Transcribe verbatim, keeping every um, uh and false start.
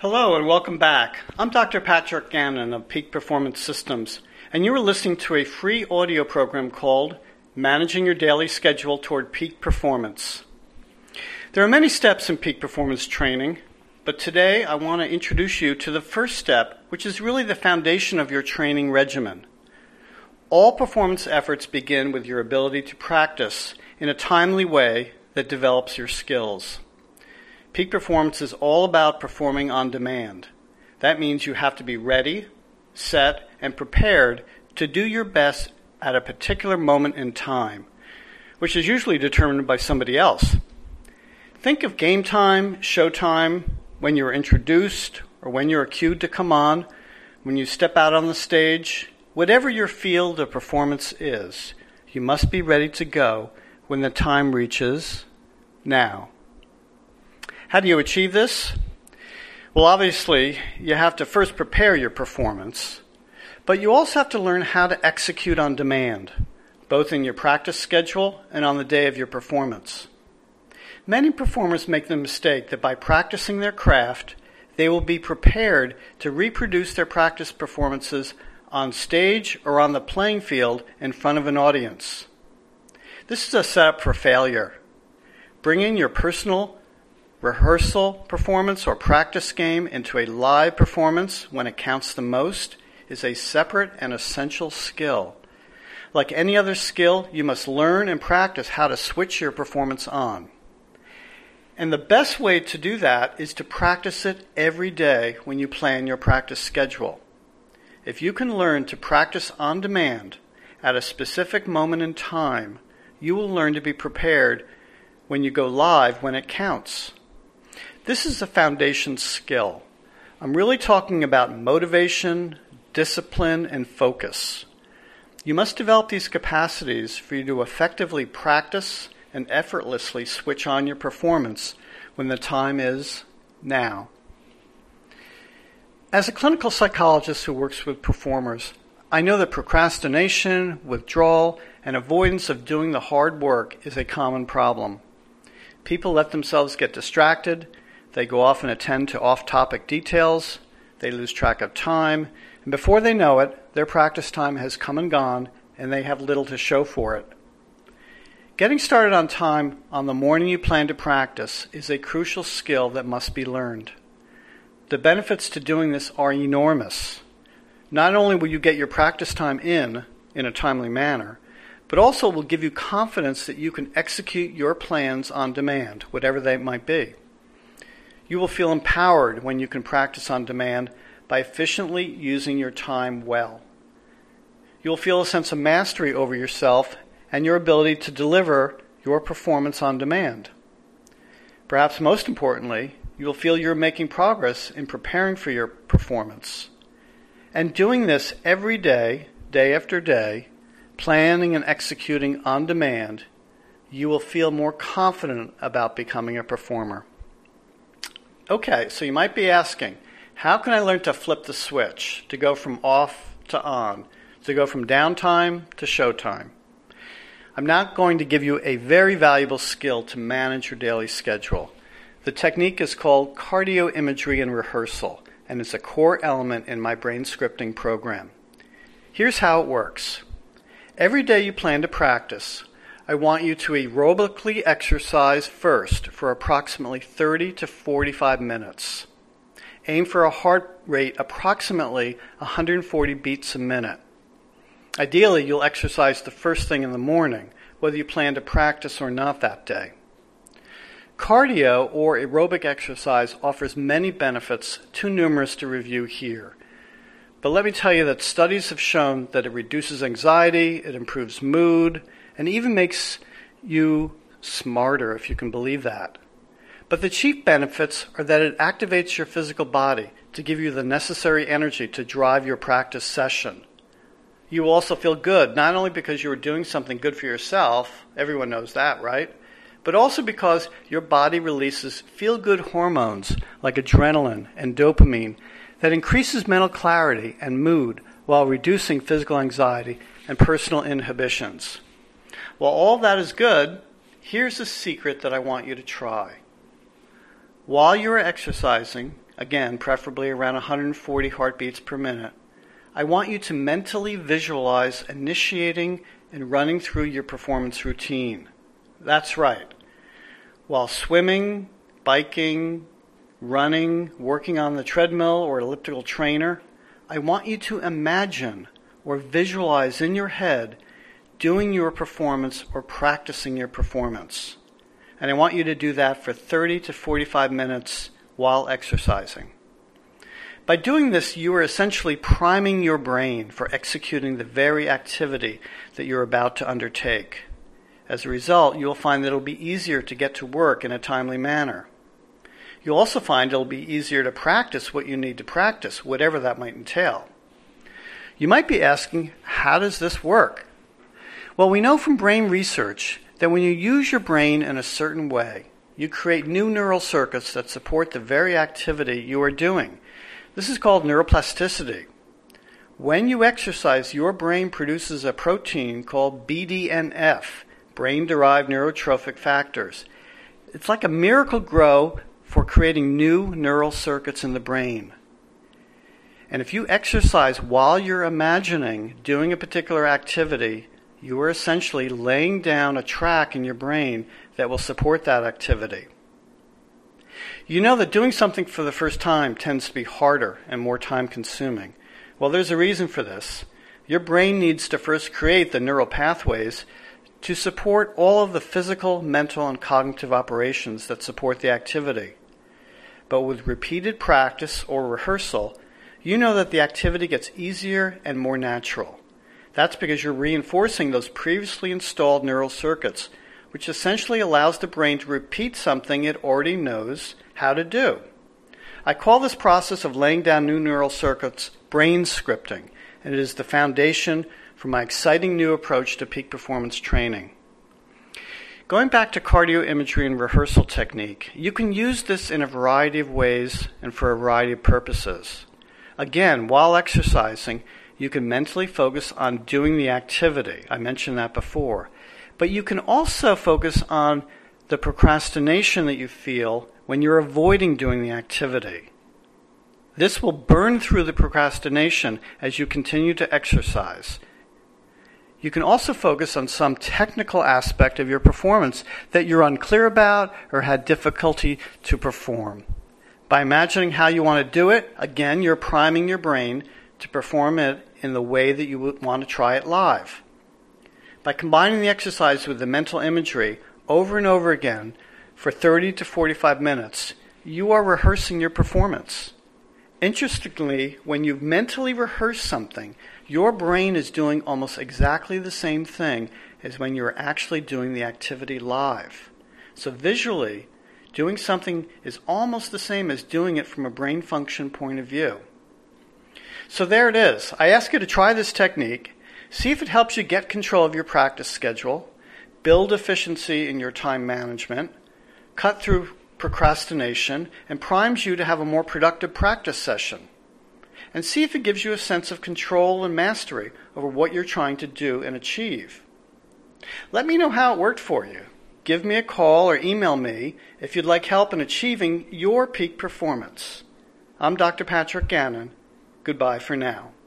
Hello and welcome back. I'm Doctor Patrick Gannon of Peak Performance Systems, and you are listening to a free audio program called Managing Your Daily Schedule Toward Peak Performance. There are many steps in peak performance training, but today I want to introduce you to the first step, which is really the foundation of your training regimen. All performance efforts begin with your ability to practice in a timely way that develops your skills. Peak performance is all about performing on demand. That means you have to be ready, set, and prepared to do your best at a particular moment in time, which is usually determined by somebody else. Think of game time, show time, when you're introduced or when you're cued to come on, when you step out on the stage. Whatever your field of performance is, you must be ready to go when the time reaches now. How do you achieve this? Well, obviously, you have to first prepare your performance, but you also have to learn how to execute on demand, both in your practice schedule and on the day of your performance. Many performers make the mistake that by practicing their craft, they will be prepared to reproduce their practice performances on stage or on the playing field in front of an audience. This is a setup for failure. Bringing your personal rehearsal performance or practice game into a live performance when it counts the most is a separate and essential skill. Like any other skill, you must learn and practice how to switch your performance on. And the best way to do that is to practice it every day when you plan your practice schedule. If you can learn to practice on demand at a specific moment in time, you will learn to be prepared when you go live when it counts. This is a foundation skill. I'm really talking about motivation, discipline, and focus. You must develop these capacities for you to effectively practice and effortlessly switch on your performance when the time is now. As a clinical psychologist who works with performers, I know that procrastination, withdrawal, and avoidance of doing the hard work is a common problem. People let themselves get distracted. They go off and attend to off-topic details, they lose track of time, and before they know it, their practice time has come and gone, and they have little to show for it. Getting started on time on the morning you plan to practice is a crucial skill that must be learned. The benefits to doing this are enormous. Not only will you get your practice time in, in a timely manner, but also will give you confidence that you can execute your plans on demand, whatever they might be. You will feel empowered when you can practice on demand by efficiently using your time well. You will feel a sense of mastery over yourself and your ability to deliver your performance on demand. Perhaps most importantly, you will feel you're making progress in preparing for your performance. And doing this every day, day after day, planning and executing on demand, you will feel more confident about becoming a performer. Okay, so you might be asking, how can I learn to flip the switch, to go from off to on, to go from downtime to showtime? I'm now going to give you a very valuable skill to manage your daily schedule. The technique is called cardio imagery and rehearsal, and it's a core element in my brain scripting program. Here's how it works. Every day you plan to practice, I want you to aerobically exercise first for approximately thirty to forty-five minutes. Aim for a heart rate approximately one hundred forty beats a minute. Ideally, you'll exercise the first thing in the morning, whether you plan to practice or not that day. Cardio or aerobic exercise offers many benefits, too numerous to review here. But let me tell you that studies have shown that it reduces anxiety, it improves mood, and even makes you smarter, if you can believe that. But the chief benefits are that it activates your physical body to give you the necessary energy to drive your practice session. You will also feel good, not only because you are doing something good for yourself, everyone knows that, right? But also because your body releases feel-good hormones like adrenaline and dopamine that increases mental clarity and mood while reducing physical anxiety and personal inhibitions. While all that is good, here's a secret that I want you to try. While you are exercising, again, preferably around one hundred forty heartbeats per minute, I want you to mentally visualize initiating and running through your performance routine. That's right. While swimming, biking, running, working on the treadmill or elliptical trainer, I want you to imagine or visualize in your head doing your performance or practicing your performance. And I want you to do that for thirty to forty-five minutes while exercising. By doing this, you are essentially priming your brain for executing the very activity that you're about to undertake. As a result, you'll find that it'll be easier to get to work in a timely manner. You'll also find it'll be easier to practice what you need to practice, whatever that might entail. You might be asking, how does this work? Well, we know from brain research that when you use your brain in a certain way, you create new neural circuits that support the very activity you are doing. This is called neuroplasticity. When you exercise, your brain produces a protein called B D N F, brain-derived neurotrophic factors. It's like a miracle grow for creating new neural circuits in the brain. And if you exercise while you're imagining doing a particular activity, you are essentially laying down a track in your brain that will support that activity. You know that doing something for the first time tends to be harder and more time-consuming. Well, there's a reason for this. Your brain needs to first create the neural pathways to support all of the physical, mental, and cognitive operations that support the activity. But with repeated practice or rehearsal, you know that the activity gets easier and more natural. That's because you're reinforcing those previously installed neural circuits, which essentially allows the brain to repeat something it already knows how to do. I call this process of laying down new neural circuits brain scripting, and it is the foundation for my exciting new approach to peak performance training. Going back to cardio imagery and rehearsal technique, you can use this in a variety of ways and for a variety of purposes. Again, while exercising, you can mentally focus on doing the activity. I mentioned that before. But you can also focus on the procrastination that you feel when you're avoiding doing the activity. This will burn through the procrastination as you continue to exercise. You can also focus on some technical aspect of your performance that you're unclear about or had difficulty to perform. By imagining how you want to do it, again, you're priming your brain to perform it in the way that you would want to try it live. By combining the exercise with the mental imagery over and over again for thirty to forty-five minutes, you are rehearsing your performance. Interestingly, when you mentally rehearse something, your brain is doing almost exactly the same thing as when you're actually doing the activity live. So visually, doing something is almost the same as doing it from a brain function point of view. So there it is. I ask you to try this technique, see if it helps you get control of your practice schedule, build efficiency in your time management, cut through procrastination, and primes you to have a more productive practice session. And see if it gives you a sense of control and mastery over what you're trying to do and achieve. Let me know how it worked for you. Give me a call or email me if you'd like help in achieving your peak performance. I'm Doctor Patrick Gannon. Goodbye for now.